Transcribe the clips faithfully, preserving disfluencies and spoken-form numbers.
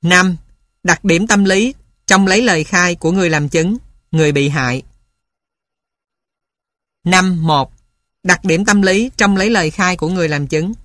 năm. Đặc điểm tâm lý trong lấy lời khai của người làm chứng, người bị hại. năm một. Đặc điểm tâm lý trong lấy lời khai của người làm chứng.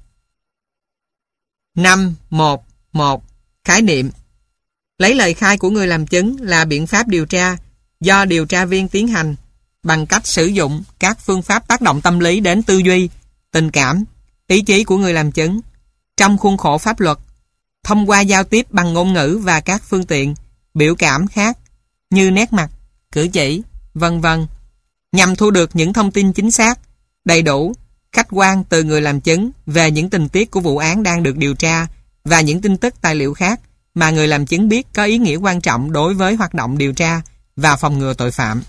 năm một một. Khái niệm. Lấy lời khai của người làm chứng là biện pháp điều tra do điều tra viên tiến hành bằng cách sử dụng các phương pháp tác động tâm lý đến tư duy, tình cảm, ý chí của người làm chứng trong khuôn khổ pháp luật, thông qua giao tiếp bằng ngôn ngữ và các phương tiện biểu cảm khác như nét mặt, cử chỉ, vân vân, nhằm thu được những thông tin chính xác, đầy đủ, khách quan từ người làm chứng về những tình tiết của vụ án đang được điều tra và những tin tức tài liệu khác mà người làm chứng biết có ý nghĩa quan trọng đối với hoạt động điều tra và phòng ngừa tội phạm.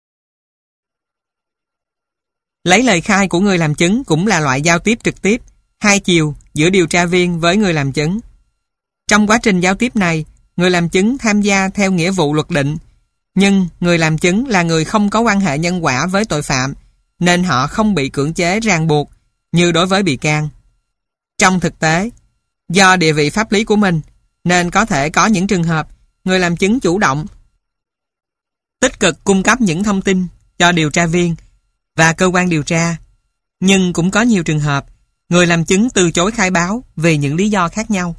Lấy lời khai của người làm chứng cũng là loại giao tiếp trực tiếp, hai chiều giữa điều tra viên với người làm chứng. Trong quá trình giao tiếp này, người làm chứng tham gia theo nghĩa vụ luật định, nhưng người làm chứng là người không có quan hệ nhân quả với tội phạm, nên họ không bị cưỡng chế ràng buộc như đối với bị can. Trong thực tế, do địa vị pháp lý của mình, nên có thể có những trường hợp người làm chứng chủ động, tích cực cung cấp những thông tin cho điều tra viên và cơ quan điều tra, nhưng cũng có nhiều trường hợp người làm chứng từ chối khai báo vì những lý do khác nhau.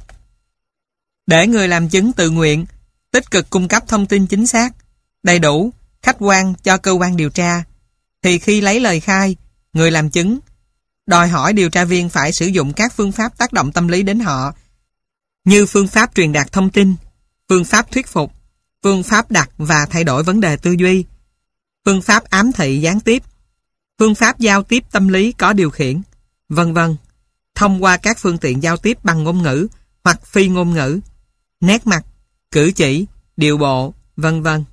Để người làm chứng tự nguyện, tích cực cung cấp thông tin chính xác, đầy đủ, khách quan cho cơ quan điều tra, thì khi lấy lời khai, người làm chứng đòi hỏi điều tra viên phải sử dụng các phương pháp tác động tâm lý đến họ, như phương pháp truyền đạt thông tin, phương pháp thuyết phục, phương pháp đặt và thay đổi vấn đề tư duy, phương pháp ám thị gián tiếp, phương pháp giao tiếp tâm lý có điều khiển, vân vân, thông qua các phương tiện giao tiếp bằng ngôn ngữ hoặc phi ngôn ngữ, nét mặt, cử chỉ, điệu bộ, vân vân.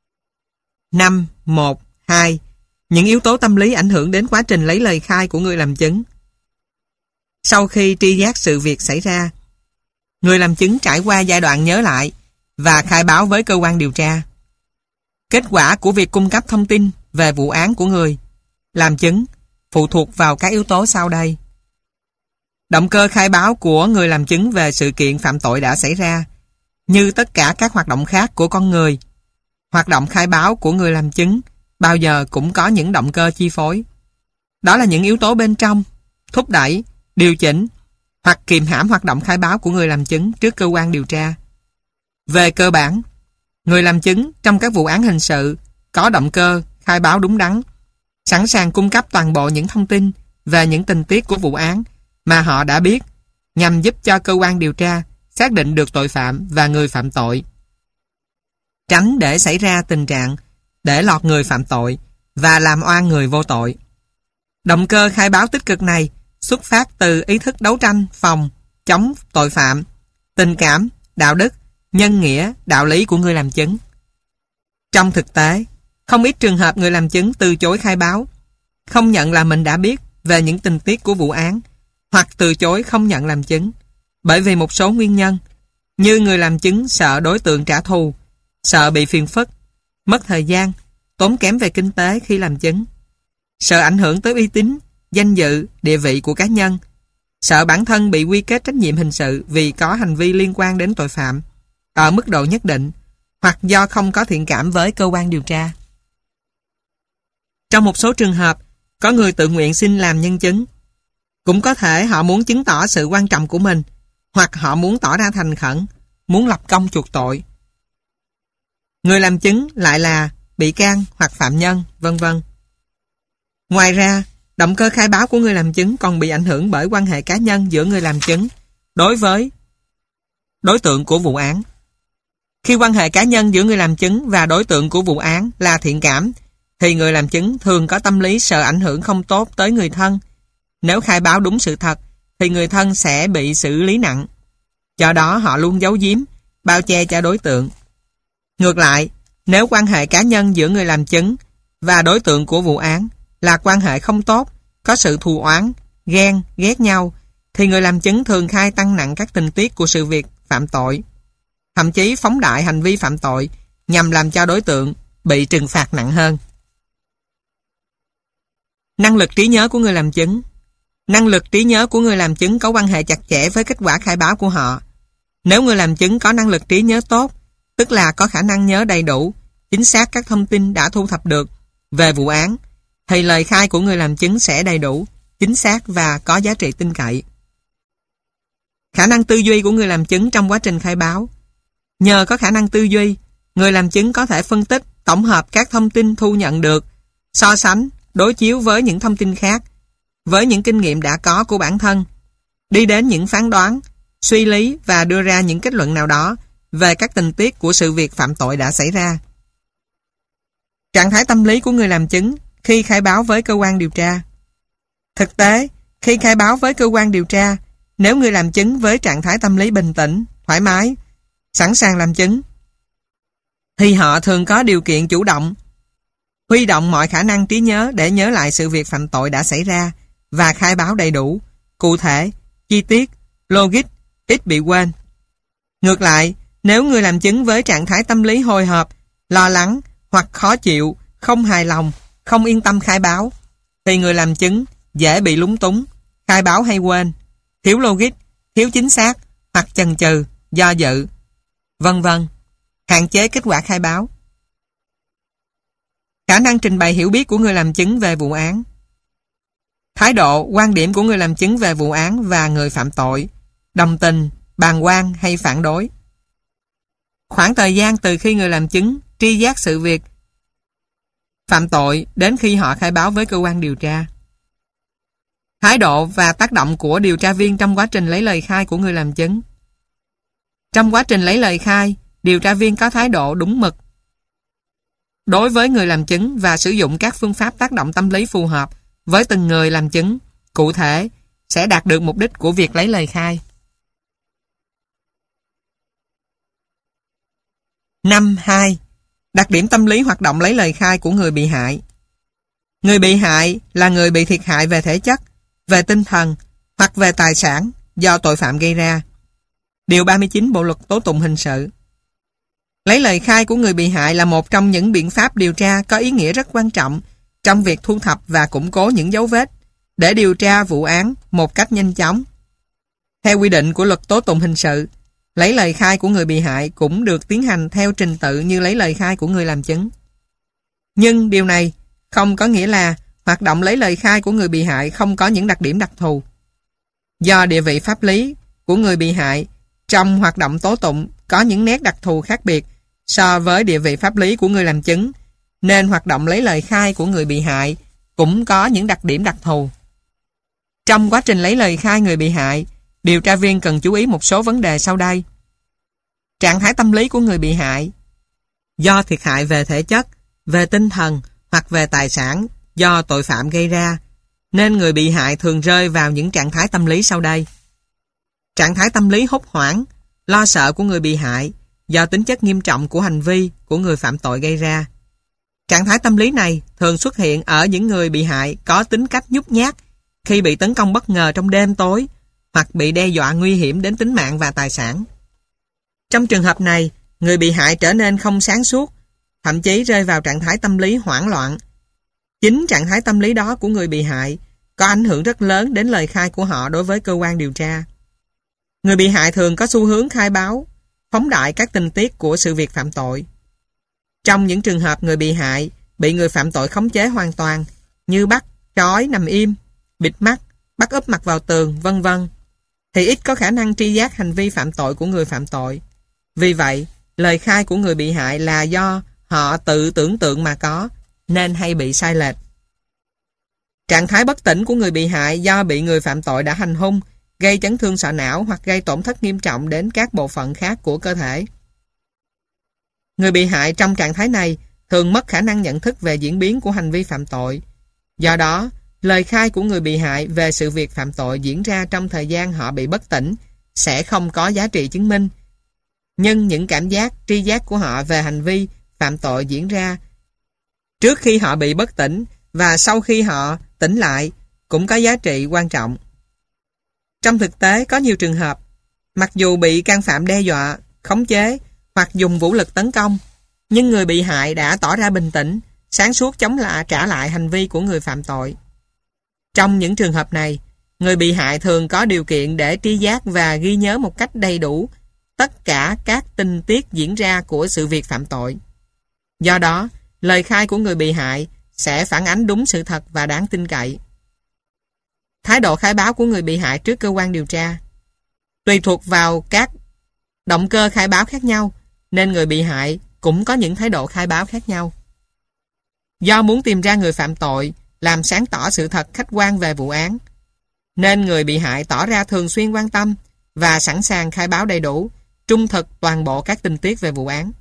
năm một hai. Những yếu tố tâm lý ảnh hưởng đến quá trình lấy lời khai của người làm chứng. Sau khi tri giác sự việc xảy ra, người làm chứng trải qua giai đoạn nhớ lại và khai báo với cơ quan điều tra. Kết quả của việc cung cấp thông tin về vụ án của người làm chứng phụ thuộc vào các yếu tố sau đây. Động cơ khai báo của người làm chứng về sự kiện phạm tội đã xảy ra. Như tất cả các hoạt động khác của con người, hoạt động khai báo của người làm chứng bao giờ cũng có những động cơ chi phối. Đó là những yếu tố bên trong, thúc đẩy, điều chỉnh hoặc kiềm hãm hoạt động khai báo của người làm chứng trước cơ quan điều tra. Về cơ bản, người làm chứng trong các vụ án hình sự có động cơ khai báo đúng đắn, sẵn sàng cung cấp toàn bộ những thông tin về những tình tiết của vụ án mà họ đã biết, nhằm giúp cho cơ quan điều tra xác định được tội phạm và người phạm tội, tránh để xảy ra tình trạng để lọt người phạm tội và làm oan người vô tội. Động cơ khai báo tích cực này xuất phát từ ý thức đấu tranh phòng chống tội phạm, tình cảm, đạo đức, nhân nghĩa, đạo lý của người làm chứng. Trong thực tế, không ít trường hợp người làm chứng từ chối khai báo, không nhận là mình đã biết về những tình tiết của vụ án, hoặc từ chối không nhận làm chứng bởi vì một số nguyên nhân, như người làm chứng sợ đối tượng trả thù, sợ bị phiền phức, mất thời gian, tốn kém về kinh tế khi làm chứng, sợ ảnh hưởng tới uy tín, danh dự, địa vị của cá nhân, sợ bản thân bị quy kết trách nhiệm hình sự vì có hành vi liên quan đến tội phạm ở mức độ nhất định, hoặc do không có thiện cảm với cơ quan điều tra. Trong một số trường hợp, có người tự nguyện xin làm nhân chứng. Cũng có thể họ muốn chứng tỏ sự quan trọng của mình, hoặc họ muốn tỏ ra thành khẩn, muốn lập công chuộc tội. Người làm chứng lại là bị can hoặc phạm nhân, vân vân. Ngoài ra, động cơ khai báo của người làm chứng còn bị ảnh hưởng bởi quan hệ cá nhân giữa người làm chứng đối với đối tượng của vụ án. Khi quan hệ cá nhân giữa người làm chứng và đối tượng của vụ án là thiện cảm, thì người làm chứng thường có tâm lý sợ ảnh hưởng không tốt tới người thân. Nếu khai báo đúng sự thật, thì người thân sẽ bị xử lý nặng. Do đó họ luôn giấu giếm, bao che cho đối tượng. Ngược lại, nếu quan hệ cá nhân giữa người làm chứng và đối tượng của vụ án là quan hệ không tốt, có sự thù oán, ghen, ghét nhau, thì người làm chứng thường khai tăng nặng các tình tiết của sự việc phạm tội, thậm chí phóng đại hành vi phạm tội nhằm làm cho đối tượng bị trừng phạt nặng hơn. Năng lực trí nhớ của người làm chứng. Năng lực trí nhớ của người làm chứng có quan hệ chặt chẽ với kết quả khai báo của họ. Nếu người làm chứng có năng lực trí nhớ tốt, tức là có khả năng nhớ đầy đủ, chính xác các thông tin đã thu thập được về vụ án, thì lời khai của người làm chứng sẽ đầy đủ, chính xác và có giá trị tin cậy. Khả năng tư duy của người làm chứng trong quá trình khai báo. Nhờ có khả năng tư duy, người làm chứng có thể phân tích, tổng hợp các thông tin thu nhận được, so sánh, đối chiếu với những thông tin khác, với những kinh nghiệm đã có của bản thân, đi đến những phán đoán, suy lý và đưa ra những kết luận nào đó về các tình tiết của sự việc phạm tội đã xảy ra. Trạng thái tâm lý của người làm chứng khi khai báo với cơ quan điều tra. Thực tế, khi khai báo với cơ quan điều tra, nếu người làm chứng với trạng thái tâm lý bình tĩnh, thoải mái, sẵn sàng làm chứng, thì họ thường có điều kiện chủ động, huy động mọi khả năng trí nhớ để nhớ lại sự việc phạm tội đã xảy ra và khai báo đầy đủ, cụ thể, chi tiết, logic, ít bị quên. Ngược lại, nếu người làm chứng với trạng thái tâm lý hồi hộp, lo lắng hoặc khó chịu, không hài lòng, không yên tâm khai báo, thì người làm chứng dễ bị lúng túng, khai báo hay quên, thiếu logic, thiếu chính xác hoặc chần chừ, do dự, vân vân, hạn chế kết quả khai báo. Khả năng trình bày hiểu biết của người làm chứng về vụ án. Thái độ, quan điểm của người làm chứng về vụ án và người phạm tội, đồng tình, bàng quan hay phản đối. Khoảng thời gian từ khi người làm chứng tri giác sự việc phạm tội đến khi họ khai báo với cơ quan điều tra. Thái độ và tác động của điều tra viên trong quá trình lấy lời khai của người làm chứng. Trong quá trình lấy lời khai, điều tra viên có thái độ đúng mực đối với người làm chứng và sử dụng các phương pháp tác động tâm lý phù hợp với từng người làm chứng, cụ thể, sẽ đạt được mục đích của việc lấy lời khai. năm hai. Đặc điểm tâm lý hoạt động lấy lời khai của người bị hại. Người bị hại là người bị thiệt hại về thể chất, về tinh thần hoặc về tài sản do tội phạm gây ra. Điều ba mươi chín Bộ luật tố tụng hình sự. Lấy lời khai của người bị hại là một trong những biện pháp điều tra có ý nghĩa rất quan trọng trong việc thu thập và củng cố những dấu vết để điều tra vụ án một cách nhanh chóng. Theo quy định của luật tố tụng hình sự, lấy lời khai của người bị hại cũng được tiến hành theo trình tự như lấy lời khai của người làm chứng. Nhưng điều này không có nghĩa là hoạt động lấy lời khai của người bị hại không có những đặc điểm đặc thù. Do địa vị pháp lý của người bị hại trong hoạt động tố tụng có những nét đặc thù khác biệt so với địa vị pháp lý của người làm chứng, nên hoạt động lấy lời khai của người bị hại cũng có những đặc điểm đặc thù. Trong quá trình lấy lời khai người bị hại, điều tra viên cần chú ý một số vấn đề sau đây. Trạng thái tâm lý của người bị hại. Do thiệt hại về thể chất, về tinh thần hoặc về tài sản do tội phạm gây ra, nên người bị hại thường rơi vào những trạng thái tâm lý sau đây. Trạng thái tâm lý hốt hoảng, lo sợ của người bị hại do tính chất nghiêm trọng của hành vi của người phạm tội gây ra. Trạng thái tâm lý này thường xuất hiện ở những người bị hại có tính cách nhút nhát khi bị tấn công bất ngờ trong đêm tối hoặc bị đe dọa nguy hiểm đến tính mạng và tài sản. Trong trường hợp này, người bị hại trở nên không sáng suốt, thậm chí rơi vào trạng thái tâm lý hoảng loạn. Chính trạng thái tâm lý đó của người bị hại có ảnh hưởng rất lớn đến lời khai của họ đối với cơ quan điều tra. Người bị hại thường có xu hướng khai báo, phóng đại các tình tiết của sự việc phạm tội. Trong những trường hợp người bị hại bị người phạm tội khống chế hoàn toàn, như bắt, trói, nằm im, bịt mắt, bắt úp mặt vào tường, vân vân, thì ít có khả năng tri giác hành vi phạm tội của người phạm tội. Vì vậy, lời khai của người bị hại là do họ tự tưởng tượng mà có, nên hay bị sai lệch. Trạng thái bất tỉnh của người bị hại do bị người phạm tội đã hành hung, gây chấn thương sọ não hoặc gây tổn thất nghiêm trọng đến các bộ phận khác của cơ thể. Người bị hại trong trạng thái này thường mất khả năng nhận thức về diễn biến của hành vi phạm tội. Do đó, lời khai của người bị hại về sự việc phạm tội diễn ra trong thời gian họ bị bất tỉnh sẽ không có giá trị chứng minh. Nhưng những cảm giác, tri giác của họ về hành vi phạm tội diễn ra trước khi họ bị bất tỉnh và sau khi họ tỉnh lại cũng có giá trị quan trọng. Trong thực tế, có nhiều trường hợp, mặc dù bị can phạm đe dọa, khống chế hoặc dùng vũ lực tấn công, nhưng người bị hại đã tỏ ra bình tĩnh, sáng suốt chống lại trả lại hành vi của người phạm tội. Trong những trường hợp này, người bị hại thường có điều kiện để tri giác và ghi nhớ một cách đầy đủ tất cả các tình tiết diễn ra của sự việc phạm tội. Do đó, lời khai của người bị hại sẽ phản ánh đúng sự thật và đáng tin cậy. Thái độ khai báo của người bị hại trước cơ quan điều tra tùy thuộc vào các động cơ khai báo khác nhau, nên người bị hại cũng có những thái độ khai báo khác nhau. Do muốn tìm ra người phạm tội, làm sáng tỏ sự thật khách quan về vụ án, nên người bị hại tỏ ra thường xuyên quan tâm và sẵn sàng khai báo đầy đủ, trung thực toàn bộ các tình tiết về vụ án.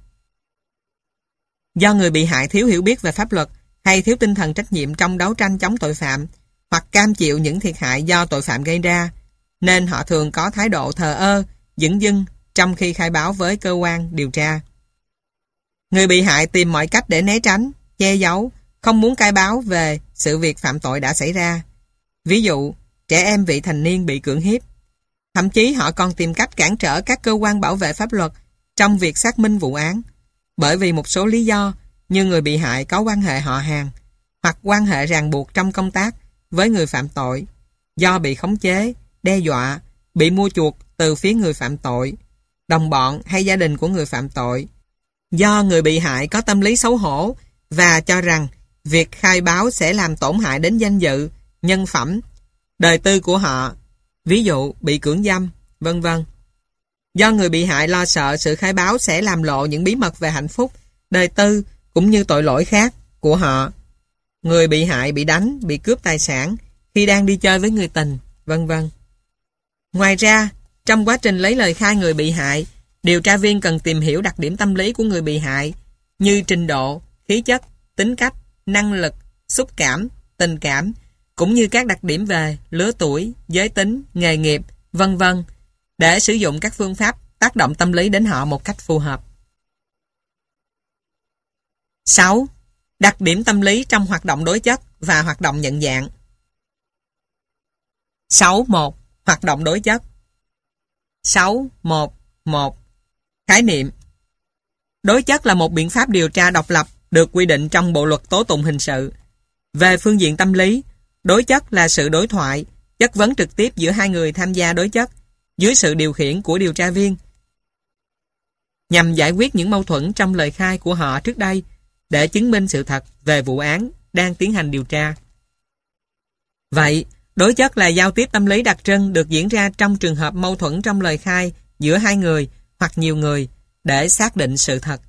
Do người bị hại thiếu hiểu biết về pháp luật hay thiếu tinh thần trách nhiệm trong đấu tranh chống tội phạm hoặc cam chịu những thiệt hại do tội phạm gây ra, nên họ thường có thái độ thờ ơ, dửng dưng trong khi khai báo với cơ quan điều tra. Người bị hại tìm mọi cách để né tránh, che giấu, không muốn khai báo về sự việc phạm tội đã xảy ra. Ví dụ, trẻ em vị thành niên bị cưỡng hiếp. Thậm chí họ còn tìm cách cản trở các cơ quan bảo vệ pháp luật trong việc xác minh vụ án, bởi vì một số lý do như người bị hại có quan hệ họ hàng hoặc quan hệ ràng buộc trong công tác với người phạm tội, do bị khống chế, đe dọa, bị mua chuộc từ phía người phạm tội, đồng bọn hay gia đình của người phạm tội. Do người bị hại có tâm lý xấu hổ và cho rằng việc khai báo sẽ làm tổn hại đến danh dự, nhân phẩm, đời tư của họ, ví dụ bị cưỡng dâm, vân vân. Do người bị hại lo sợ sự khai báo sẽ làm lộ những bí mật về hạnh phúc, đời tư cũng như tội lỗi khác của họ. Người bị hại bị đánh, bị cướp tài sản khi đang đi chơi với người tình, vân vân. Ngoài ra, trong quá trình lấy lời khai người bị hại, điều tra viên cần tìm hiểu đặc điểm tâm lý của người bị hại như trình độ, khí chất, tính cách, năng lực, xúc cảm, tình cảm, cũng như các đặc điểm về lứa tuổi, giới tính, nghề nghiệp, vân vân, để sử dụng các phương pháp tác động tâm lý đến họ một cách phù hợp. sáu. Đặc điểm tâm lý trong hoạt động đối chất và hoạt động nhận dạng. sáu một. Hoạt động đối chất. sáu một một. Khái niệm. Đối chất là một biện pháp điều tra độc lập được quy định trong Bộ luật tố tụng hình sự. Về phương diện tâm lý, đối chất là sự đối thoại, chất vấn trực tiếp giữa hai người tham gia đối chất dưới sự điều khiển của điều tra viên, nhằm giải quyết những mâu thuẫn trong lời khai của họ trước đây để chứng minh sự thật về vụ án đang tiến hành điều tra. Vậy, đối chất là giao tiếp tâm lý đặc trưng được diễn ra trong trường hợp mâu thuẫn trong lời khai giữa hai người hoặc nhiều người để xác định sự thật.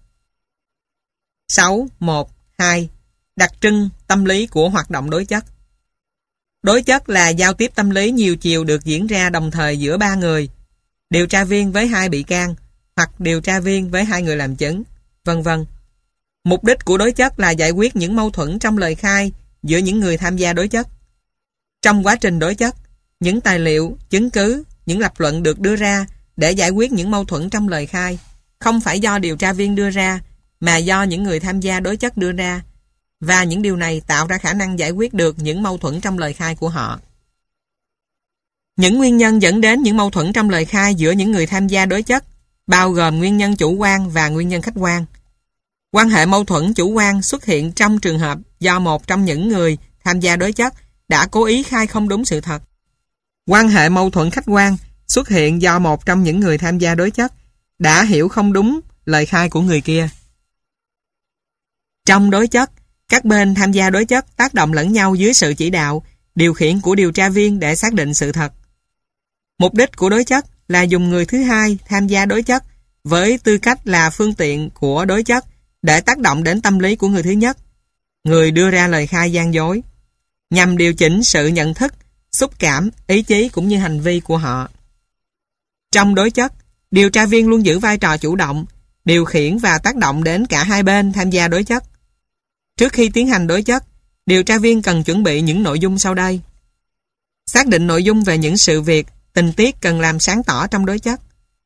sáu một hai. Đặc trưng tâm lý của hoạt động đối chất. Đối chất là giao tiếp tâm lý nhiều chiều được diễn ra đồng thời giữa ba người, điều tra viên với hai bị can hoặc điều tra viên với hai người làm chứng, vân vân. Mục đích của đối chất là giải quyết những mâu thuẫn trong lời khai giữa những người tham gia đối chất. Trong quá trình đối chất, những tài liệu, chứng cứ, những lập luận được đưa ra để giải quyết những mâu thuẫn trong lời khai không phải do điều tra viên đưa ra, mà do những người tham gia đối chất đưa ra, và những điều này tạo ra khả năng giải quyết được những mâu thuẫn trong lời khai của họ. Những nguyên nhân dẫn đến những mâu thuẫn trong lời khai giữa những người tham gia đối chất bao gồm nguyên nhân chủ quan và nguyên nhân khách quan. Quan hệ mâu thuẫn chủ quan xuất hiện trong trường hợp do một trong những người tham gia đối chất đã cố ý khai không đúng sự thật. Quan hệ mâu thuẫn khách quan xuất hiện do một trong những người tham gia đối chất đã hiểu không đúng lời khai của người kia. Trong đối chất, các bên tham gia đối chất tác động lẫn nhau dưới sự chỉ đạo, điều khiển của điều tra viên để xác định sự thật. Mục đích của đối chất là dùng người thứ hai tham gia đối chất với tư cách là phương tiện của đối chất để tác động đến tâm lý của người thứ nhất, người đưa ra lời khai gian dối, nhằm điều chỉnh sự nhận thức, xúc cảm, ý chí cũng như hành vi của họ. Trong đối chất, điều tra viên luôn giữ vai trò chủ động, điều khiển và tác động đến cả hai bên tham gia đối chất. Trước khi tiến hành đối chất, điều tra viên cần chuẩn bị những nội dung sau đây. Xác định nội dung về những sự việc, tình tiết cần làm sáng tỏ trong đối chất.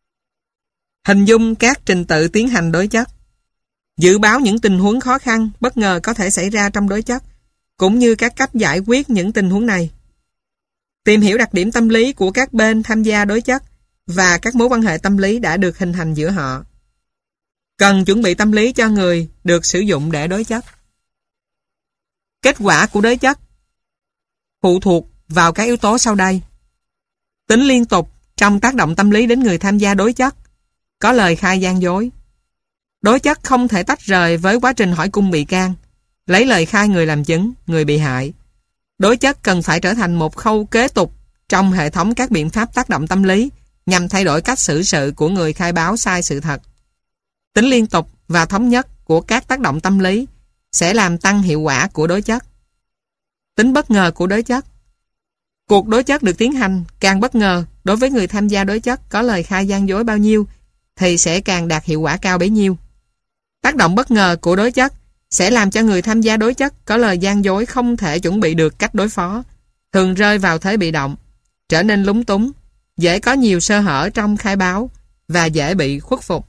Hình dung các trình tự tiến hành đối chất. Dự báo những tình huống khó khăn, bất ngờ có thể xảy ra trong đối chất, cũng như các cách giải quyết những tình huống này. Tìm hiểu đặc điểm tâm lý của các bên tham gia đối chất và các mối quan hệ tâm lý đã được hình thành giữa họ. Cần chuẩn bị tâm lý cho người được sử dụng để đối chất. Kết quả của đối chất phụ thuộc vào các yếu tố sau đây. Tính liên tục trong tác động tâm lý đến người tham gia đối chất, có lời khai gian dối. Đối chất không thể tách rời với quá trình hỏi cung bị can, lấy lời khai người làm chứng, người bị hại. Đối chất cần phải trở thành một khâu kế tục trong hệ thống các biện pháp tác động tâm lý nhằm thay đổi cách xử sự của người khai báo sai sự thật. Tính liên tục và thống nhất của các tác động tâm lý sẽ làm tăng hiệu quả của đối chất. Tính bất ngờ của đối chất. Cuộc đối chất được tiến hành càng bất ngờ đối với người tham gia đối chất có lời khai gian dối bao nhiêu thì sẽ càng đạt hiệu quả cao bấy nhiêu. Tác động bất ngờ của đối chất sẽ làm cho người tham gia đối chất có lời gian dối không thể chuẩn bị được cách đối phó, thường rơi vào thế bị động, trở nên lúng túng, dễ có nhiều sơ hở trong khai báo và dễ bị khuất phục.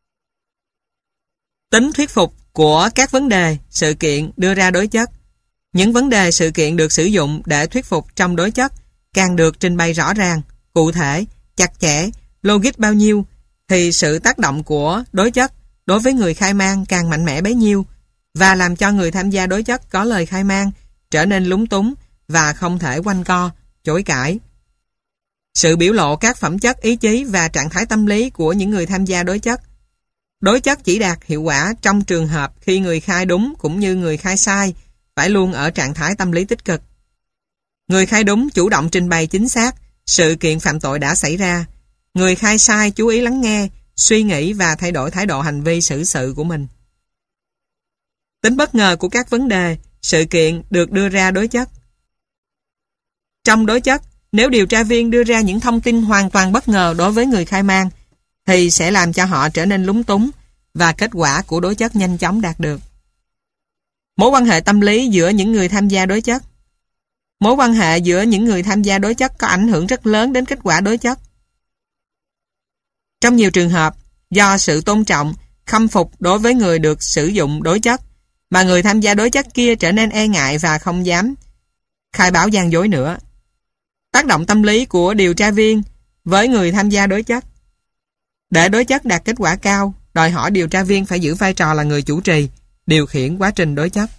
Tính thuyết phục của các vấn đề, sự kiện đưa ra đối chất. Những vấn đề sự kiện được sử dụng để thuyết phục trong đối chất càng được trình bày rõ ràng, cụ thể, chặt chẽ, logic bao nhiêu thì sự tác động của đối chất đối với người khai man càng mạnh mẽ bấy nhiêu và làm cho người tham gia đối chất có lời khai man trở nên lúng túng và không thể quanh co, chối cãi. Sự biểu lộ các phẩm chất ý chí và trạng thái tâm lý của những người tham gia đối chất. Đối chất chỉ đạt hiệu quả trong trường hợp khi người khai đúng cũng như người khai sai phải luôn ở trạng thái tâm lý tích cực. Người khai đúng chủ động trình bày chính xác sự kiện phạm tội đã xảy ra. Người khai sai chú ý lắng nghe, suy nghĩ và thay đổi thái độ hành vi xử sự của mình. Tính bất ngờ của các vấn đề, sự kiện được đưa ra đối chất. Trong đối chất, nếu điều tra viên đưa ra những thông tin hoàn toàn bất ngờ đối với người khai man, thì sẽ làm cho họ trở nên lúng túng và kết quả của đối chất nhanh chóng đạt được. Mối quan hệ tâm lý giữa những người tham gia đối chất. Mối quan hệ giữa những người tham gia đối chất có ảnh hưởng rất lớn đến kết quả đối chất. Trong nhiều trường hợp, do sự tôn trọng, khâm phục đối với người được sử dụng đối chất, mà người tham gia đối chất kia trở nên e ngại và không dám khai báo gian dối nữa. Tác động tâm lý của điều tra viên với người tham gia đối chất. Để đối chất đạt kết quả cao, đòi hỏi điều tra viên phải giữ vai trò là người chủ trì, điều khiển quá trình đối chất.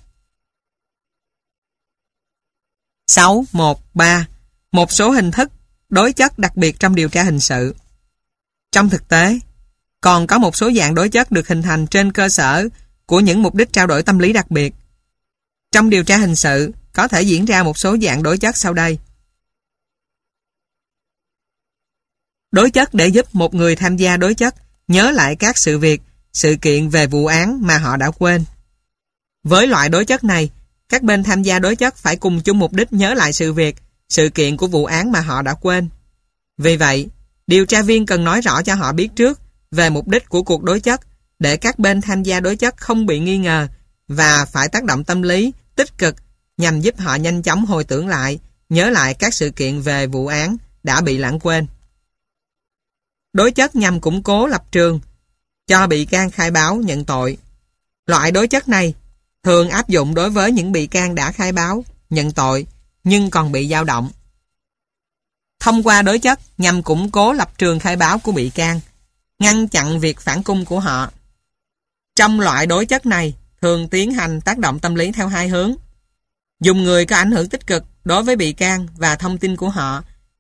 sáu một ba. Một số hình thức đối chất đặc biệt trong điều tra hình sự. Trong thực tế, còn có một số dạng đối chất được hình thành trên cơ sở của những mục đích trao đổi tâm lý đặc biệt. Trong điều tra hình sự, có thể diễn ra một số dạng đối chất sau đây. Đối chất để giúp một người tham gia đối chất nhớ lại các sự việc, sự kiện về vụ án mà họ đã quên. Với loại đối chất này, các bên tham gia đối chất phải cùng chung mục đích nhớ lại sự việc, sự kiện của vụ án mà họ đã quên. Vì vậy, điều tra viên cần nói rõ cho họ biết trước về mục đích của cuộc đối chất để các bên tham gia đối chất không bị nghi ngờ và phải tác động tâm lý tích cực nhằm giúp họ nhanh chóng hồi tưởng lại, nhớ lại các sự kiện về vụ án đã bị lãng quên. Đối chất nhằm củng cố lập trường cho bị can khai báo nhận tội. Loại đối chất này thường áp dụng đối với những bị can đã khai báo, nhận tội nhưng còn bị dao động. Thông qua đối chất nhằm củng cố lập trường khai báo của bị can, ngăn chặn việc phản cung của họ. Trong loại đối chất này thường tiến hành tác động tâm lý theo hai hướng. Dùng người có ảnh hưởng tích cực đối với bị can và thông tin của họ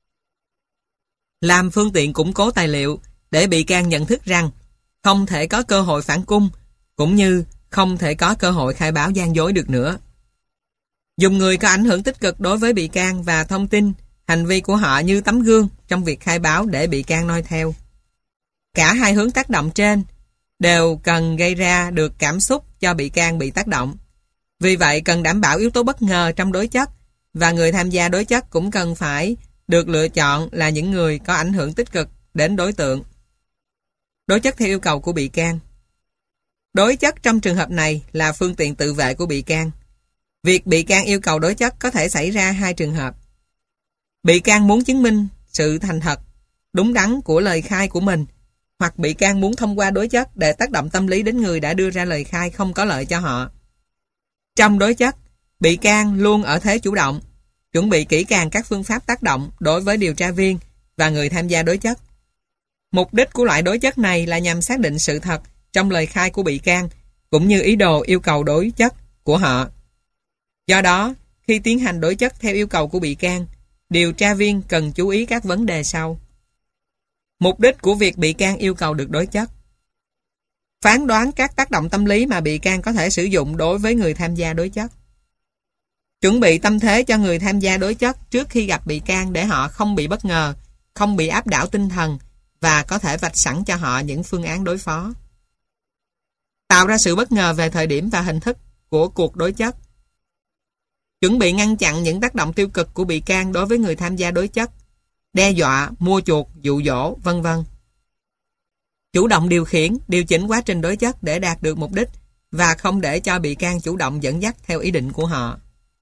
làm phương tiện củng cố tài liệu để bị can nhận thức rằng không thể có cơ hội phản cung cũng như không thể có cơ hội khai báo gian dối được nữa. Dùng người có ảnh hưởng tích cực đối với bị can và thông tin, hành vi của họ như tấm gương trong việc khai báo để bị can noi theo. Cả hai hướng tác động trên đều cần gây ra được cảm xúc cho bị can bị tác động. Vì vậy cần đảm bảo yếu tố bất ngờ trong đối chất và người tham gia đối chất cũng cần phải được lựa chọn là những người có ảnh hưởng tích cực đến đối tượng. Đối chất theo yêu cầu của bị can. Đối chất trong trường hợp này là phương tiện tự vệ của bị can. Việc bị can yêu cầu đối chất có thể xảy ra hai trường hợp. Bị can muốn chứng minh sự thành thật, đúng đắn của lời khai của mình, hoặc bị can muốn thông qua đối chất để tác động tâm lý đến người đã đưa ra lời khai không có lợi cho họ. Trong đối chất, bị can luôn ở thế chủ động, chuẩn bị kỹ càng các phương pháp tác động đối với điều tra viên và người tham gia đối chất. Mục đích của loại đối chất này là nhằm xác định sự thật trong lời khai của bị can, cũng như ý đồ yêu cầu đối chất của họ. Do đó, khi tiến hành đối chất theo yêu cầu của bị can, điều tra viên cần chú ý các vấn đề sau. Mục đích của việc bị can yêu cầu được đối chất. Phán đoán các tác động tâm lý mà bị can có thể sử dụng đối với người tham gia đối chất. Chuẩn bị tâm thế cho người tham gia đối chất trước khi gặp bị can để họ không bị bất ngờ, không bị áp đảo tinh thần và có thể vạch sẵn cho họ những phương án đối phó. Tạo ra sự bất ngờ về thời điểm và hình thức của cuộc đối chất. Chuẩn bị ngăn chặn những tác động tiêu cực của bị can đối với người tham gia đối chất, đe dọa, mua chuộc, dụ dỗ, vân vân. Chủ động điều khiển, điều chỉnh quá trình đối chất để đạt được mục đích và không để cho bị can chủ động dẫn dắt theo ý định của họ.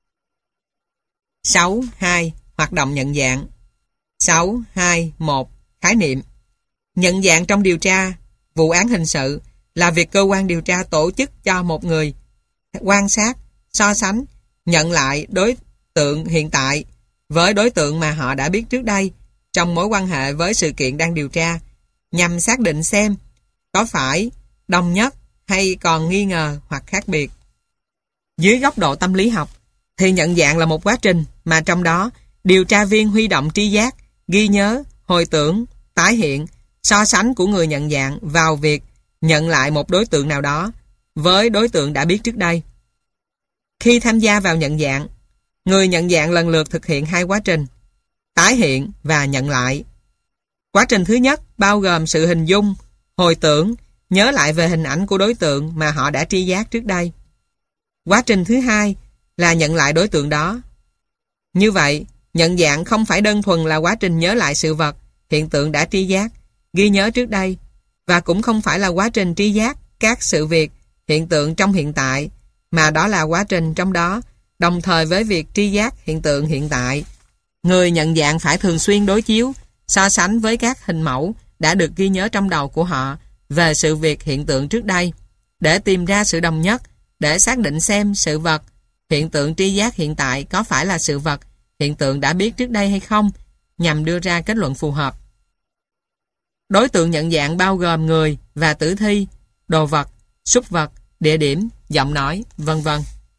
sáu. hai. Hoạt động nhận dạng. sáu. hai. một. Khái niệm. Nhận dạng trong điều tra, vụ án hình sự là việc cơ quan điều tra tổ chức cho một người quan sát, so sánh, nhận lại đối tượng hiện tại với đối tượng mà họ đã biết trước đây trong mối quan hệ với sự kiện đang điều tra, nhằm xác định xem có phải đồng nhất hay còn nghi ngờ hoặc khác biệt. Dưới góc độ tâm lý học, thì nhận dạng là một quá trình mà trong đó điều tra viên huy động tri giác, ghi nhớ, hồi tưởng, tái hiện, so sánh của người nhận dạng vào việc nhận lại một đối tượng nào đó với đối tượng đã biết trước đây. Khi tham gia vào nhận dạng, người nhận dạng lần lượt thực hiện hai quá trình, tái hiện và nhận lại. Quá trình thứ nhất bao gồm sự hình dung, hồi tưởng, nhớ lại về hình ảnh của đối tượng mà họ đã tri giác trước đây. Quá trình thứ hai là nhận lại đối tượng đó. Như vậy, nhận dạng không phải đơn thuần là quá trình nhớ lại sự vật, hiện tượng đã tri giác, ghi nhớ trước đây, và cũng không phải là quá trình tri giác các sự việc, hiện tượng trong hiện tại, mà đó là quá trình trong đó, đồng thời với việc tri giác hiện tượng hiện tại. Người nhận dạng phải thường xuyên đối chiếu, so sánh với các hình mẫu đã được ghi nhớ trong đầu của họ về sự việc hiện tượng trước đây, để tìm ra sự đồng nhất, để xác định xem sự vật, hiện tượng tri giác hiện tại có phải là sự vật, hiện tượng đã biết trước đây hay không, nhằm đưa ra kết luận phù hợp. Đối tượng nhận dạng bao gồm người và tử thi, đồ vật, súc vật, địa điểm, giọng nói, vân vân.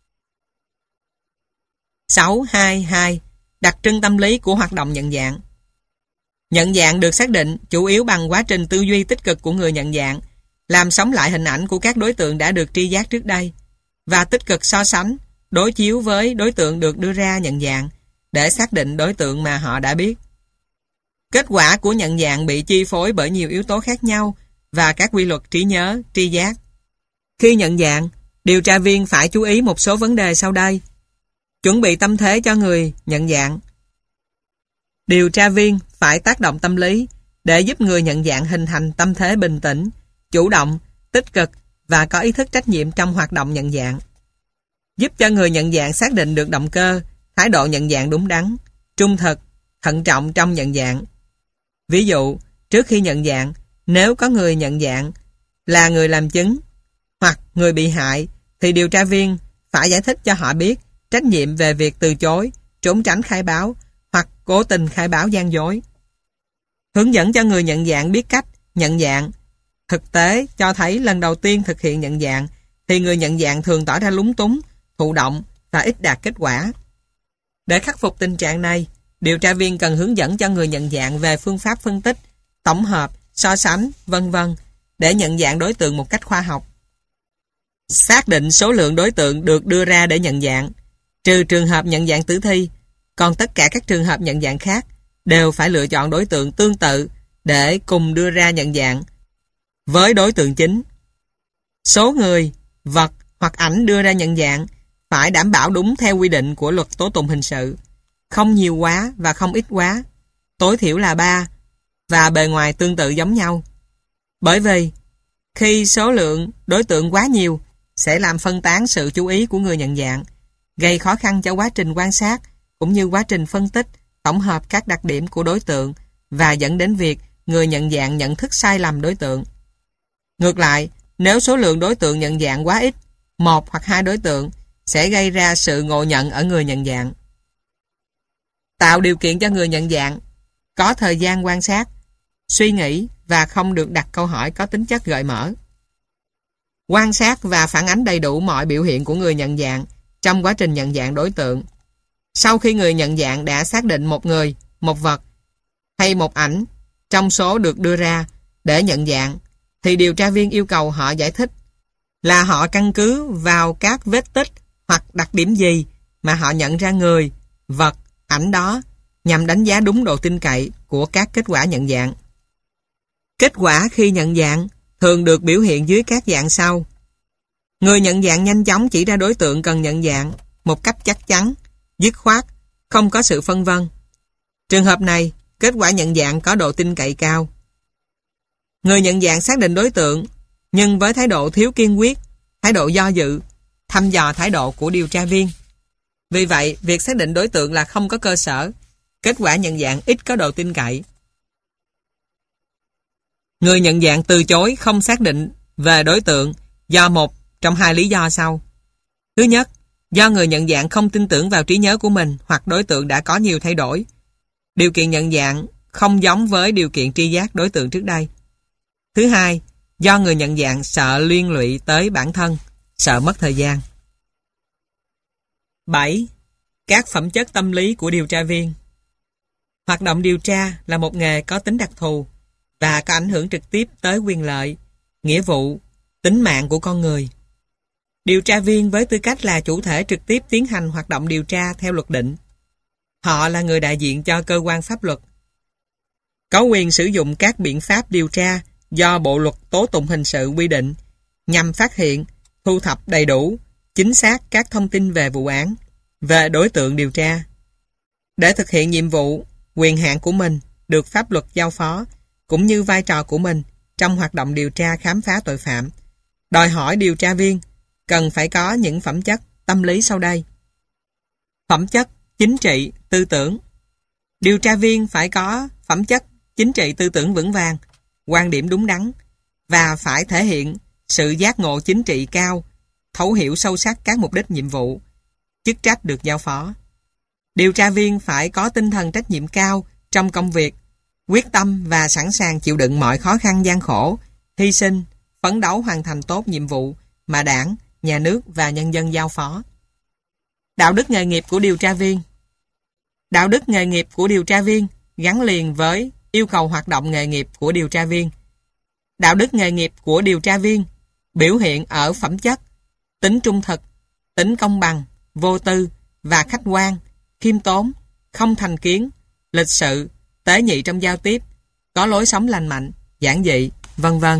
sáu. hai. hai. Đặc trưng tâm lý của hoạt động nhận dạng. Nhận dạng được xác định chủ yếu bằng quá trình tư duy tích cực của người nhận dạng, làm sống lại hình ảnh của các đối tượng đã được tri giác trước đây, và tích cực so sánh, đối chiếu với đối tượng được đưa ra nhận dạng, để xác định đối tượng mà họ đã biết. Kết quả của nhận dạng bị chi phối bởi nhiều yếu tố khác nhau và các quy luật trí nhớ, tri giác. Khi nhận dạng, điều tra viên phải chú ý một số vấn đề sau đây. Chuẩn bị tâm thế cho người nhận dạng. Điều tra viên phải tác động tâm lý để giúp người nhận dạng hình thành tâm thế bình tĩnh, chủ động, tích cực và có ý thức trách nhiệm trong hoạt động nhận dạng. Giúp cho người nhận dạng xác định được động cơ, thái độ nhận dạng đúng đắn, trung thực, thận trọng trong nhận dạng. Ví dụ, trước khi nhận dạng, nếu có người nhận dạng là người làm chứng hoặc người bị hại, thì điều tra viên phải giải thích cho họ biết trách nhiệm về việc từ chối, trốn tránh khai báo hoặc cố tình khai báo gian dối. Hướng dẫn cho người nhận dạng biết cách nhận dạng. Thực tế cho thấy lần đầu tiên thực hiện nhận dạng thì người nhận dạng thường tỏ ra lúng túng, thụ động và ít đạt kết quả. Để khắc phục tình trạng này, điều tra viên cần hướng dẫn cho người nhận dạng về phương pháp phân tích, tổng hợp, so sánh, vân vân để nhận dạng đối tượng một cách khoa học. Xác định số lượng đối tượng được đưa ra để nhận dạng, trừ trường hợp nhận dạng tử thi, còn tất cả các trường hợp nhận dạng khác đều phải lựa chọn đối tượng tương tự để cùng đưa ra nhận dạng với đối tượng chính. Số người, vật hoặc ảnh đưa ra nhận dạng phải đảm bảo đúng theo quy định của luật tố tụng hình sự, không nhiều quá và không ít quá, tối thiểu là ba, và bề ngoài tương tự giống nhau. Bởi vì khi số lượng đối tượng quá nhiều sẽ làm phân tán sự chú ý của người nhận dạng, gây khó khăn cho quá trình quan sát cũng như quá trình phân tích, tổng hợp các đặc điểm của đối tượng và dẫn đến việc người nhận dạng nhận thức sai lầm đối tượng. Ngược lại, nếu số lượng đối tượng nhận dạng quá ít, một hoặc hai đối tượng sẽ gây ra sự ngộ nhận ở người nhận dạng. Tạo điều kiện cho người nhận dạng có thời gian quan sát, suy nghĩ và không được đặt câu hỏi có tính chất gợi mở. Quan sát và phản ánh đầy đủ mọi biểu hiện của người nhận dạng trong quá trình nhận dạng đối tượng. Sau khi người nhận dạng đã xác định một người, một vật hay một ảnh trong số được đưa ra để nhận dạng, thì điều tra viên yêu cầu họ giải thích là họ căn cứ vào các vết tích hoặc đặc điểm gì mà họ nhận ra người, vật, ảnh đó, nhằm đánh giá đúng độ tin cậy của các kết quả nhận dạng. Kết quả khi nhận dạng thường được biểu hiện dưới các dạng sau. Người nhận dạng nhanh chóng chỉ ra đối tượng cần nhận dạng một cách chắc chắn, dứt khoát, không có sự phân vân. Trường hợp này, kết quả nhận dạng có độ tin cậy cao. Người nhận dạng xác định đối tượng, nhưng với thái độ thiếu kiên quyết, thái độ do dự, thăm dò thái độ của điều tra viên. Vì vậy, việc xác định đối tượng là không có cơ sở, kết quả nhận dạng ít có độ tin cậy. Người nhận dạng từ chối không xác định về đối tượng do một trong hai lý do sau. Thứ nhất, do người nhận dạng không tin tưởng vào trí nhớ của mình hoặc đối tượng đã có nhiều thay đổi. Điều kiện nhận dạng không giống với điều kiện tri giác đối tượng trước đây. Thứ hai, do người nhận dạng sợ liên lụy tới bản thân, sợ mất thời gian. bảy. Các phẩm chất tâm lý của điều tra viên. Hoạt động điều tra là một nghề có tính đặc thù và có ảnh hưởng trực tiếp tới quyền lợi, nghĩa vụ, tính mạng của con người. Điều tra viên với tư cách là chủ thể trực tiếp tiến hành hoạt động điều tra theo luật định. Họ là người đại diện cho cơ quan pháp luật, có quyền sử dụng các biện pháp điều tra do Bộ luật tố tụng hình sự quy định nhằm phát hiện, thu thập đầy đủ, chính xác các thông tin về vụ án, về đối tượng điều tra. Để thực hiện nhiệm vụ, quyền hạn của mình được pháp luật giao phó, cũng như vai trò của mình trong hoạt động điều tra khám phá tội phạm, đòi hỏi điều tra viên cần phải có những phẩm chất tâm lý sau đây. Phẩm chất chính trị, tư tưởng. Điều tra viên phải có phẩm chất chính trị tư tưởng vững vàng, quan điểm đúng đắn và phải thể hiện sự giác ngộ chính trị cao, thấu hiểu sâu sắc các mục đích nhiệm vụ, chức trách được giao phó. Điều tra viên phải có tinh thần trách nhiệm cao trong công việc, quyết tâm và sẵn sàng chịu đựng mọi khó khăn gian khổ, hy sinh, phấn đấu hoàn thành tốt nhiệm vụ mà Đảng, Nhà nước và nhân dân giao phó. Đạo đức nghề nghiệp của điều tra viên. Đạo đức nghề nghiệp của điều tra viên gắn liền với yêu cầu hoạt động nghề nghiệp của điều tra viên. Đạo đức nghề nghiệp của điều tra viên biểu hiện ở phẩm chất tính trung thực, tính công bằng, vô tư và khách quan, khiêm tốn, không thành kiến, lịch sự, tế nhị trong giao tiếp, có lối sống lành mạnh, giản dị, vân vân.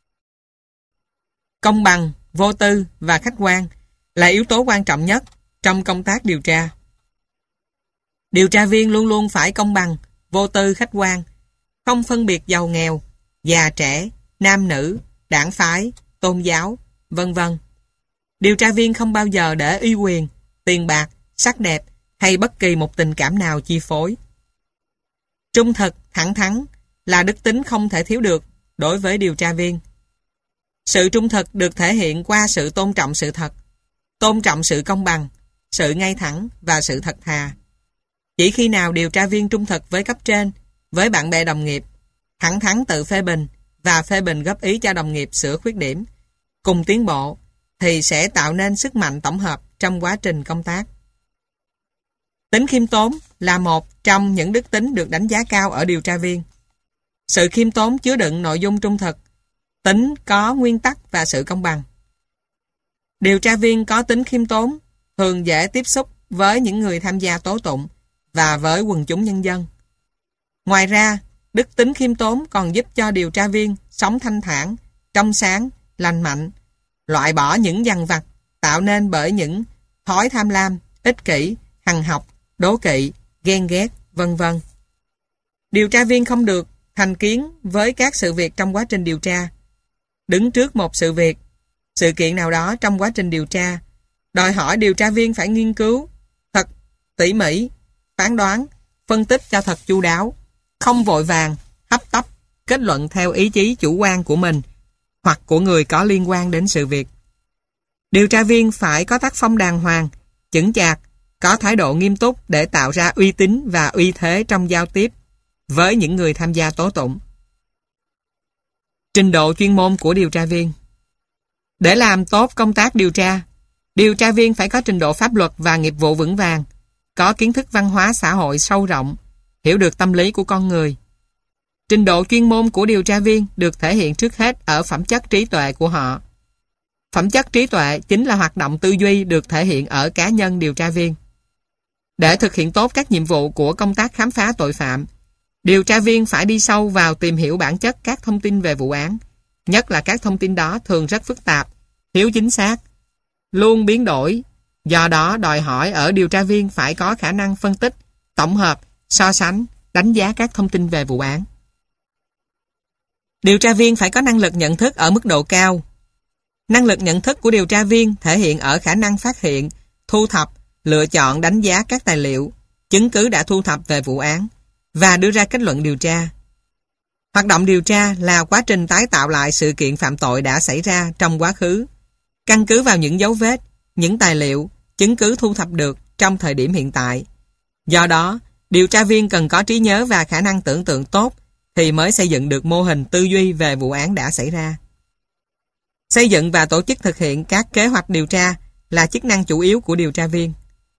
Công bằng, vô tư và khách quan là yếu tố quan trọng nhất trong công tác điều tra. Điều tra viên luôn luôn phải công bằng, vô tư, khách quan, không phân biệt giàu nghèo, già trẻ, nam nữ, đảng phái, tôn giáo, vân vân. Điều tra viên không bao giờ để uy quyền, tiền bạc, sắc đẹp hay bất kỳ một tình cảm nào chi phối. Trung thực, thẳng thắn là đức tính không thể thiếu được đối với điều tra viên. Sự trung thực được thể hiện qua sự tôn trọng sự thật, tôn trọng sự công bằng, sự ngay thẳng và sự thật thà. Chỉ khi nào điều tra viên trung thực với cấp trên, với bạn bè đồng nghiệp, thẳng thắn tự phê bình và phê bình góp ý cho đồng nghiệp sửa khuyết điểm, cùng tiến bộ, thì sẽ tạo nên sức mạnh tổng hợp trong quá trình công tác. Tính khiêm tốn là một trong những đức tính được đánh giá cao ở điều tra viên. Sự khiêm tốn chứa đựng nội dung trung thực, tính có nguyên tắc và sự công bằng. Điều tra viên có tính khiêm tốn thường dễ tiếp xúc với những người tham gia tố tụng và với quần chúng nhân dân. Ngoài ra, đức tính khiêm tốn còn giúp cho điều tra viên sống thanh thản, trong sáng, lành mạnh, loại bỏ những dằn vặt tạo nên bởi những thói tham lam, ích kỷ, hằn học, đố kỵ, ghen ghét, vân vân. Điều tra viên không được thành kiến với các sự việc trong quá trình điều tra. Đứng trước một sự việc, sự kiện nào đó trong quá trình điều tra, đòi hỏi điều tra viên phải nghiên cứu thật tỉ mỉ, phán đoán, phân tích cho thật chu đáo, không vội vàng, hấp tấp, kết luận theo ý chí chủ quan của mình hoặc của người có liên quan đến sự việc. Điều tra viên phải có tác phong đàng hoàng, chững chạc, có thái độ nghiêm túc để tạo ra uy tín và uy thế trong giao tiếp với những người tham gia tố tụng. Trình độ chuyên môn của điều tra viên. Để làm tốt công tác điều tra, điều tra viên phải có trình độ pháp luật và nghiệp vụ vững vàng, có kiến thức văn hóa xã hội sâu rộng, hiểu được tâm lý của con người. Trình độ chuyên môn của điều tra viên được thể hiện trước hết ở phẩm chất trí tuệ của họ. Phẩm chất trí tuệ chính là hoạt động tư duy được thể hiện ở cá nhân điều tra viên. Để thực hiện tốt các nhiệm vụ của công tác khám phá tội phạm, điều tra viên phải đi sâu vào tìm hiểu bản chất các thông tin về vụ án, nhất là các thông tin đó thường rất phức tạp, thiếu chính xác, luôn biến đổi. Do đó đòi hỏi ở điều tra viên phải có khả năng phân tích, tổng hợp, so sánh, đánh giá các thông tin về vụ án. Điều tra viên phải có năng lực nhận thức ở mức độ cao. Năng lực nhận thức của điều tra viên thể hiện ở khả năng phát hiện, thu thập, lựa chọn, đánh giá các tài liệu, chứng cứ đã thu thập về vụ án và đưa ra kết luận điều tra. Hoạt động điều tra là quá trình tái tạo lại sự kiện phạm tội đã xảy ra trong quá khứ, căn cứ vào những dấu vết, những tài liệu, chứng cứ thu thập được trong thời điểm hiện tại. Do đó, điều tra viên cần có trí nhớ và khả năng tưởng tượng tốt thì mới xây dựng được mô hình tư duy về vụ án đã xảy ra. Xây dựng và tổ chức thực hiện các kế hoạch điều tra là chức năng chủ yếu của điều tra viên.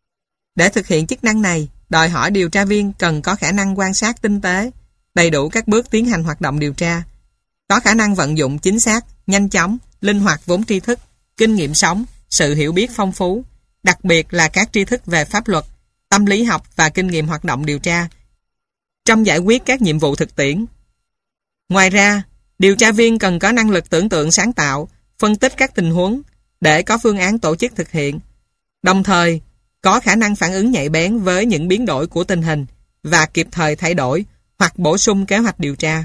Để thực hiện chức năng này, đòi hỏi điều tra viên cần có khả năng quan sát tinh tế, đầy đủ các bước tiến hành hoạt động điều tra, có khả năng vận dụng chính xác, nhanh chóng, linh hoạt vốn tri thức, kinh nghiệm sống, sự hiểu biết phong phú, đặc biệt là các tri thức về pháp luật, tâm lý học và kinh nghiệm hoạt động điều tra trong giải quyết các nhiệm vụ thực tiễn. Ngoài ra, điều tra viên cần có năng lực tưởng tượng sáng tạo, phân tích các tình huống để có phương án tổ chức thực hiện, đồng thời có khả năng phản ứng nhạy bén với những biến đổi của tình hình và kịp thời thay đổi hoặc bổ sung kế hoạch điều tra.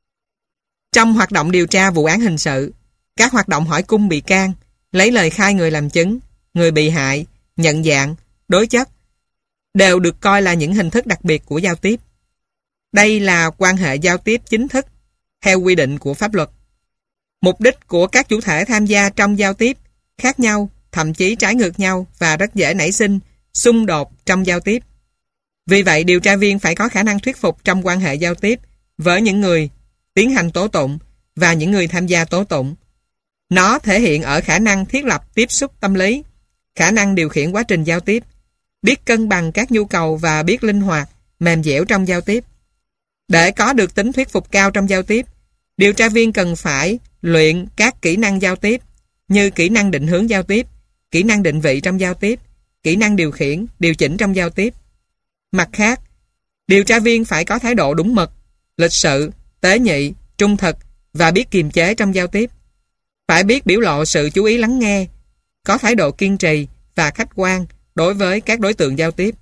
Trong hoạt động điều tra vụ án hình sự, các hoạt động hỏi cung bị can, lấy lời khai người làm chứng, người bị hại, nhận dạng, đối chất đều được coi là những hình thức đặc biệt của giao tiếp. Đây là quan hệ giao tiếp chính thức theo quy định của pháp luật. Mục đích của các chủ thể tham gia trong giao tiếp khác nhau, thậm chí trái ngược nhau và rất dễ nảy sinh xung đột trong giao tiếp. Vì vậy, điều tra viên phải có khả năng thuyết phục trong quan hệ giao tiếp với những người tiến hành tố tụng và những người tham gia tố tụng. Nó thể hiện ở khả năng thiết lập tiếp xúc tâm lý, khả năng điều khiển quá trình giao tiếp, biết cân bằng các nhu cầu và biết linh hoạt, mềm dẻo trong giao tiếp. Để có được tính thuyết phục cao trong giao tiếp, điều tra viên cần phải luyện các kỹ năng giao tiếp như kỹ năng định hướng giao tiếp, kỹ năng định vị trong giao tiếp, kỹ năng điều khiển, điều chỉnh trong giao tiếp. Mặt khác, điều tra viên phải có thái độ đúng mực, lịch sự, tế nhị, trung thực và biết kiềm chế trong giao tiếp. Phải biết biểu lộ sự chú ý lắng nghe, có thái độ kiên trì và khách quan đối với các đối tượng giao tiếp.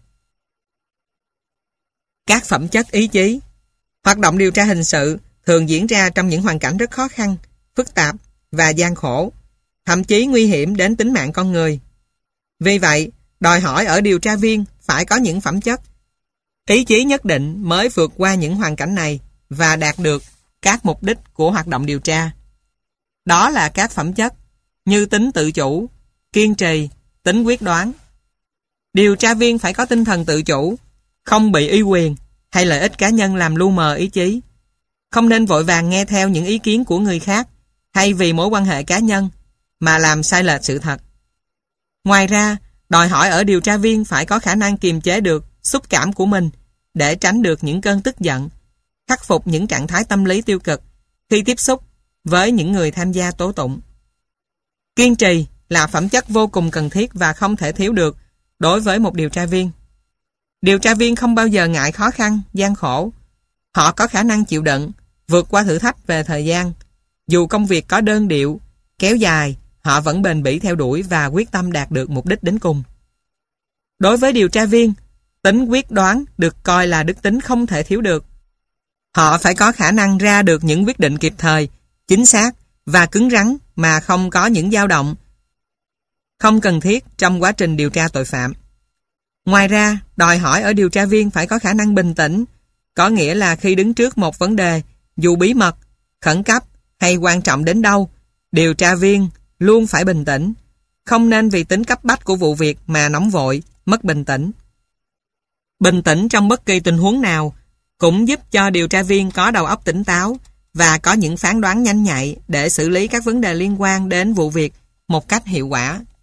Các phẩm chất ý chí. Hoạt động điều tra hình sự thường diễn ra trong những hoàn cảnh rất khó khăn, phức tạp và gian khổ, thậm chí nguy hiểm đến tính mạng con người. Vì vậy, đòi hỏi ở điều tra viên phải có những phẩm chất ý chí nhất định mới vượt qua những hoàn cảnh này và đạt được các mục đích của hoạt động điều tra. Đó là các phẩm chất như tính tự chủ, kiên trì, tính quyết đoán. Điều tra viên phải có tinh thần tự chủ, không bị uy quyền hay lợi ích cá nhân làm lu mờ ý chí. Không nên vội vàng nghe theo những ý kiến của người khác hay vì mối quan hệ cá nhân mà làm sai lệch sự thật. Ngoài ra, đòi hỏi ở điều tra viên phải có khả năng kiềm chế được xúc cảm của mình để tránh được những cơn tức giận, khắc phục những trạng thái tâm lý tiêu cực khi tiếp xúc với những người tham gia tố tụng. Kiên trì là phẩm chất vô cùng cần thiết và không thể thiếu được đối với một điều tra viên. Điều tra viên không bao giờ ngại khó khăn, gian khổ. Họ có khả năng chịu đựng, vượt qua thử thách về thời gian. Dù công việc có đơn điệu, kéo dài, họ vẫn bền bỉ theo đuổi và quyết tâm đạt được mục đích đến cùng. Đối với điều tra viên, tính quyết đoán được coi là đức tính không thể thiếu được. Họ phải có khả năng ra được những quyết định kịp thời, chính xác và cứng rắn mà không có những dao động không cần thiết trong quá trình điều tra tội phạm. Ngoài ra, đòi hỏi ở điều tra viên phải có khả năng bình tĩnh, có nghĩa là khi đứng trước một vấn đề, dù bí mật, khẩn cấp hay quan trọng đến đâu, điều tra viên luôn phải bình tĩnh, không nên vì tính cấp bách của vụ việc mà nóng vội, mất bình tĩnh. Bình tĩnh trong bất kỳ tình huống nào cũng giúp cho điều tra viên có đầu óc tỉnh táo và có những phán đoán nhanh nhạy để xử lý các vấn đề liên quan đến vụ việc một cách hiệu quả.